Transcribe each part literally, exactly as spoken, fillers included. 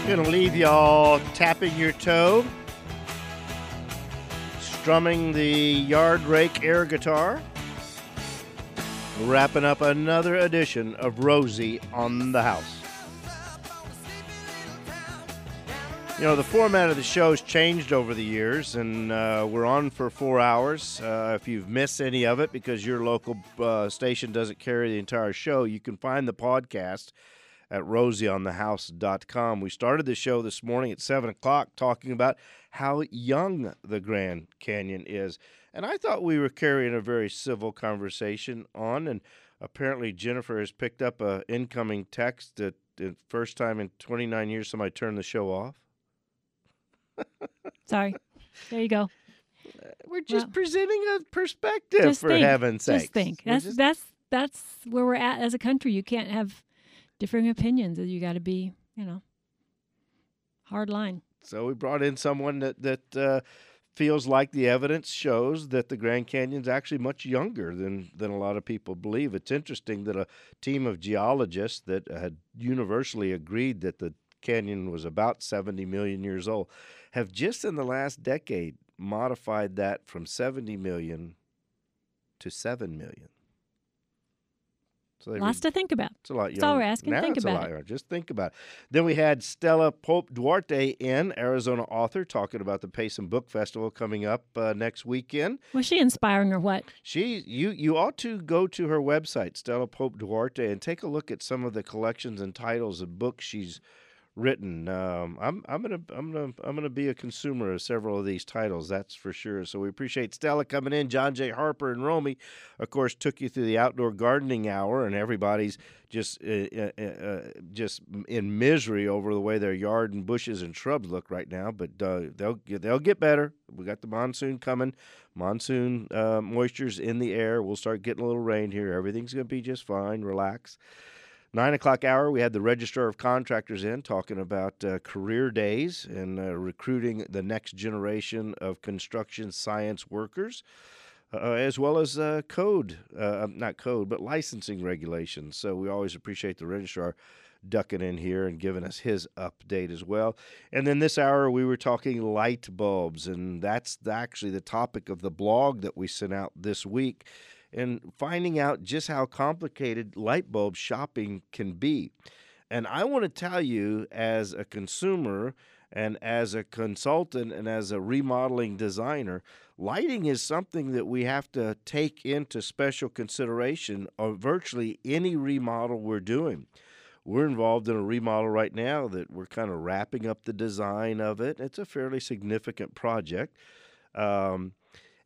Gonna leave y'all tapping your toe, strumming the yard rake air guitar, wrapping up another edition of Rosie on the House. You know, the format of the show's changed over the years, and uh, we're on for four hours. Uh, if you've missed any of it because your local uh, station doesn't carry the entire show, you can find the podcast at rosie on the house dot com. We started the show this morning at seven o'clock talking about how young the Grand Canyon is. And I thought we were carrying a very civil conversation on, and apparently Jennifer has picked up an incoming text that the first time in twenty-nine years somebody turned the show off. Sorry. There you go. We're just Well, presenting a perspective, just for think, heaven's sake. Just think. That's, just... that's, that's where we're at as a country. You can't have differing opinions. You got to be, you know, hard line. So we brought in someone that, that uh, feels like the evidence shows that the Grand Canyon's actually much younger than, than a lot of people believe. It's interesting that a team of geologists that had universally agreed that the canyon was about seventy million years old have just in the last decade modified that from seventy million to seven million. So they Lots re- to think about. It's a lot That's all younger. we're asking. Now Think it's a about lot it. younger. Just think about it. Then we had Stella Pope Duarte in, Arizona author, talking about the Payson Book Festival coming up uh, next weekend. Was she inspiring or what? She, you, you ought to go to her website, Stella Pope Duarte, and take a look at some of the collections and titles of books she's written. Um, I'm, I'm gonna, I'm gonna, I'm gonna be a consumer of several of these titles. That's for sure. So we appreciate Stella coming in. John J. Harper and Romy, of course, took you through the outdoor gardening hour, and everybody's just, uh, uh, uh, just in misery over the way their yard and bushes and shrubs look right now. But uh, they'll, they'll get better. We got the monsoon coming. Monsoon uh, moisture's in the air. We'll start getting a little rain here. Everything's gonna be just fine. Relax. Nine o'clock hour, we had the Registrar of Contractors in talking about uh, career days and uh, recruiting the next generation of construction science workers, uh, as well as uh, code, uh, not code, but licensing regulations. So we always appreciate the Registrar ducking in here and giving us his update as well. And then this hour, we were talking light bulbs, and that's actually the topic of the blog that we sent out this week, and finding out just how complicated light bulb shopping can be. And I want to tell you, as a consumer and as a consultant and as a remodeling designer, lighting is something that we have to take into special consideration of virtually any remodel we're doing. We're involved in a remodel right now that we're kind of wrapping up the design of it. It's a fairly significant project. Um,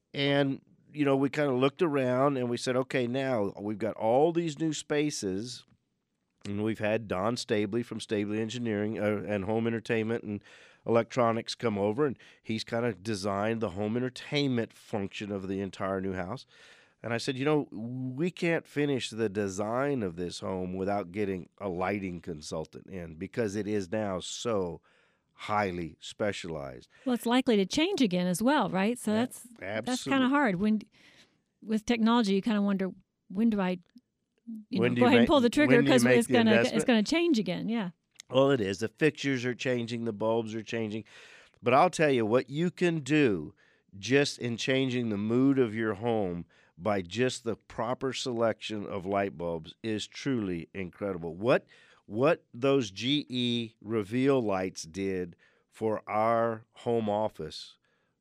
and you know, we kind of looked around and we said, okay, now we've got all these new spaces, and we've had Don Stabley from Stabley Engineering uh, and Home Entertainment and Electronics come over, and he's kind of designed the home entertainment function of the entire new house. And I said, you know, we can't finish the design of this home without getting a lighting consultant in, because it is now so highly specialized. Well, it's likely to change again as well, right? So that's Absolutely. that's kind of hard. When with technology, you kind of wonder, when do I, you When know, do go you ahead and make- pull the when trigger, do you because make it's the gonna investment? it's gonna change again. Yeah. Well, it is. The fixtures are changing, the bulbs are changing. But I'll tell you what you can do just in changing the mood of your home by just the proper selection of light bulbs is truly incredible. What what those G E Reveal lights did for our home office,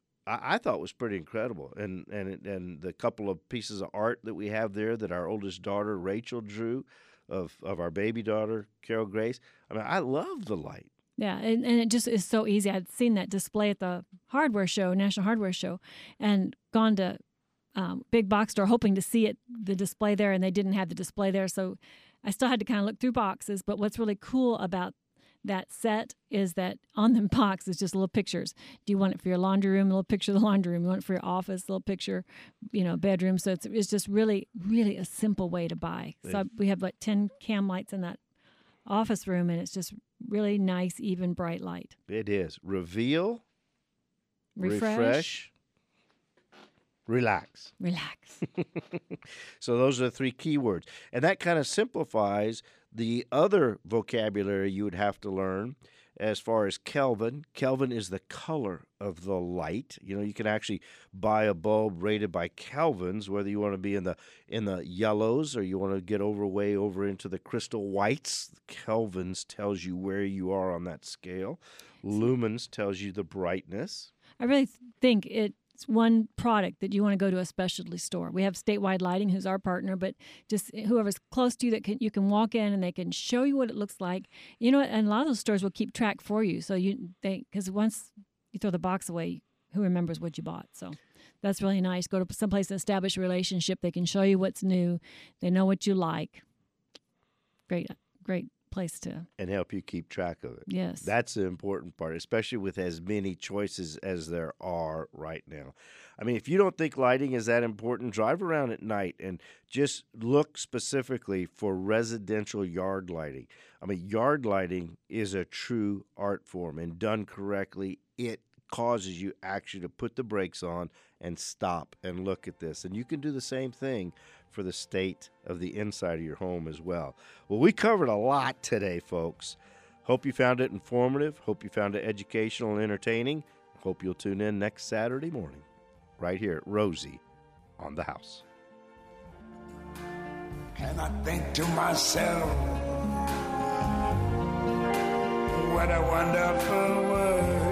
I, I thought was pretty incredible. And and it, and the couple of pieces of art that we have there that our oldest daughter Rachel drew of of our baby daughter Carol Grace. I mean, I love the light. Yeah, and, and it just is so easy. I'd seen that display at the hardware show, National Hardware Show, and gone to um, big box store hoping to see it, the display there, and they didn't have the display there. So I still had to kind of look through boxes. But what's really cool about that set is that on the box is just little pictures. Do you want it for your laundry room? A little picture of the laundry room. You want it for your office? A little picture, you know, bedroom. So it's it's just really, really a simple way to buy. So we have like ten cam lights in that office room, and it's just really nice, even bright light. It is. Reveal, Refresh, refresh, relax. relax. So those are the three key words. And that kind of simplifies the other vocabulary you would have to learn as far as Kelvin. Kelvin is the color of the light. You know, you can actually buy a bulb rated by Kelvins, whether you want to be in the in the yellows or you want to get over way over into the crystal whites. Kelvins tells you where you are on that scale. Lumens tells you the brightness. I really th- think it's one product that you want to go to a specialty store. We have Statewide Lighting, who's our partner, but just whoever's close to you that can, you can walk in and they can show you what it looks like. You know, and a lot of those stores will keep track for you. So you they because once you throw the box away, who remembers what you bought? So that's really nice. Go to someplace to establish a relationship. They can show you what's new. They know what you like. Great, great place to and help you keep track of it. Yes, that's the important part, especially with as many choices as there are right now. I mean, if you don't think lighting is that important, drive around at night and just look specifically for residential yard lighting. I mean, yard lighting is a true art form, and done correctly, it causes you actually to put the brakes on and stop and look at this. And you can do the same thing for the state of the inside of your home as well. Well, we covered a lot today, folks. Hope you found it informative. Hope you found it educational and entertaining. Hope you'll tune in next Saturday morning right here at Rosie on the House. And I think to myself, what a wonderful world.